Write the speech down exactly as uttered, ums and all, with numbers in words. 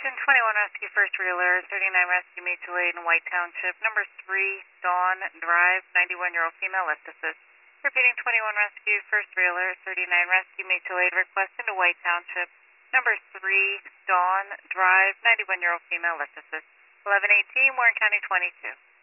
Attention, twenty-one Rescue First Wheeler, thirty-nine Rescue Mutual Aid in White Township, number three, Dawn Drive, ninety-one-year-old female, lift assist. Repeating, twenty-one Rescue First Wheeler, thirty-nine Rescue Mutual Aid request into White Township, number three, Dawn Drive, ninety-one-year-old female, lift assist. eleven eighteen, Warren County twenty-two.